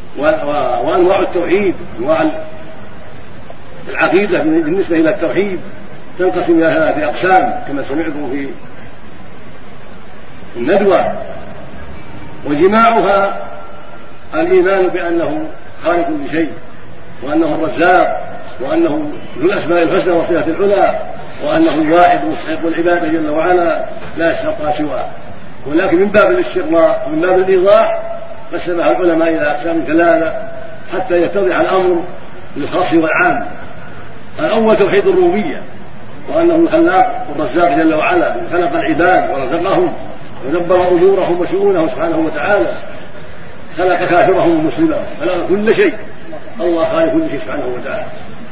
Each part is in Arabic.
وأنواع التوحيد، أنواع العقيدة بالنسبة إلى التوحيد تنقسم إلى 3 أقسام كما سمعتم في الندوة. وجماعها الإيمان بأنه خالق كل شيء، وأنه الرزاق، وأنه ذو الأسماء الحسنى والصفات العلى، وأنه الواحد مستحق العبادة جل وعلا لا يستحق سواه. ولكن من باب الاستقراء ومن باب الإيضاح قسمها العلماء إلى أقسام 3 حتى يتضح الأمر للخاص والعام. الأول توحيد الربوبية، وأنه الخلاق والرزاق جل وعلا، خلق العباد ورزقهم ودبر أمورهم وشؤونهم سبحانه وتعالى، خلق كافرهم ومسلمهم، خلق كل شيء، الله خالق كل شيء سبحانه وتعالى.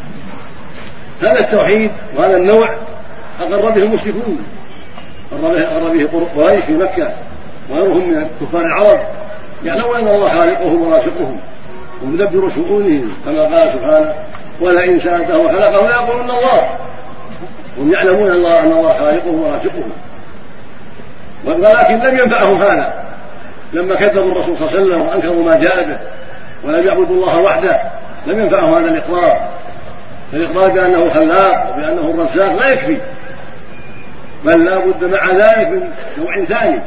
هذا التوحيد وهذا النوع أقر به المشركون، أقر به قريش في مكة وغيرهم من كفار العرب، يعلمون أن الله خالقهم ورازقهم ومدبر شؤونهم، كما قال سبحانه: ولئن سألتهم خلقه ليقولن الله. هم يعلمون أن الله خالقهم ورازقهم، ولكن لم ينفعهم هذا لما كذبوا الرسول صلى الله عليه وسلم وأنكروا ما جاء به ولم يعبدوا الله وحده. لم ينفعهم هذا الإقرار، فالإقرار بأنه خلاق وبأنه الرزاق لا يكفي، بل لا بد مع ذلك من نوع ثاني،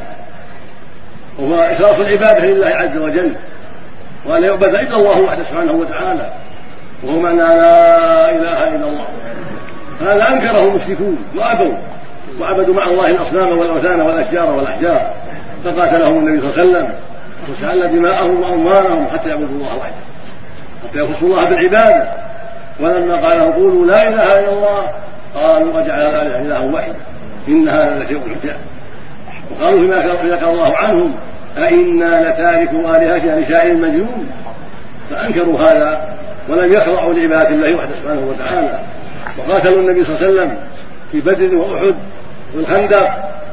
وهو إخلاص العبادة لله عز وجل، وأن يعبد إلا الله وحده سبحانه وتعالى، وهو معنى لا إله إلا الله. هذا أنكره المشركون وأبوا وعبدوا مع الله الأصنام والأوثان والأشجار والأحجار، فقاتلهم النبي صلى الله عليه وسلم وسأل دماءهم وأموالهم حتى يعبدوا الله وحده، حتى يخصوا الله بالعبادة. ولما قال لهم قولوا لا إله إلا الله قالوا وجعل الآلهة إلها واحدا إن هذا لشيء عجاب. وقالوا فيما ذكر الله عنهم: أئنا لتاركوا آلهتنا لشاعر مجنون. فأنكروا هذا ولم يخضعوا لعبادة الله وحده سبحانه وتعالى، وقاتلوا النبي صلى الله عليه وسلم في بدر وأحد والخندق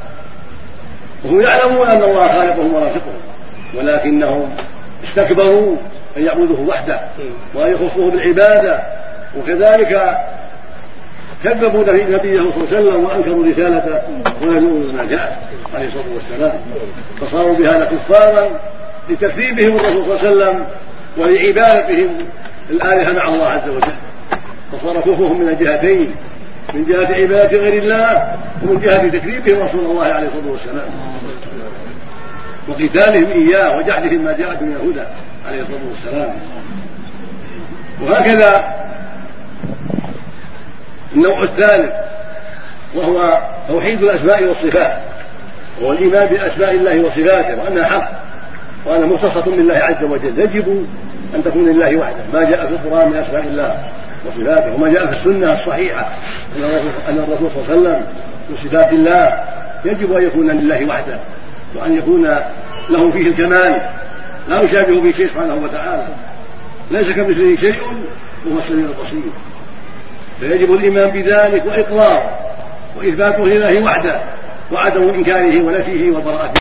وهم يعلمون أن الله خالقهم ورازقهم، ولكنهم استكبروا أن يعبدوه وحده وأن يخصوه بالعبادة، وكذلك كذبوا نبيه صلى الله عليه وسلم وأنكروا رسالته ولم يؤمنوا بما جاء عليه الصلاة والسلام، فصاروا بهذا كفارا لتكذيبهم الرسول صلى الله عليه وسلم ولعبادتهم الآلهة مع الله عز وجل. فصار كفرهم من الجهتين، من جهة عبادة غير الله ومن جهة تكذيبهم رسول الله عليه الصلاة والسلام وقتالهم إياه وجحدهم ما جاءت من الهدى عليه الصلاة والسلام. وهكذا النوع الثالث وهو توحيد الأسماء والصفات، وهو الإيمان بأسماء الله وصفاته وأنها حق وأنها مختصة بالله عز وجل، يجب أن تكون لله وحده، ما جاء في القرآن من أسماء الله وصفاته وما جاء في السنة الصحيحة أن الرسول صلى الله عليه وسلم من صفات الله يجب أن يكون لله وحده، وأن يكون له فيه الكمال لا يشابه به شيء سبحانه وتعالى، ليس كمثله شيء وهو السميع البصير. فيجب الإيمان بذلك وإقرار وإثباته لله وحده وعدم إنكاره ونفيه وبراءته.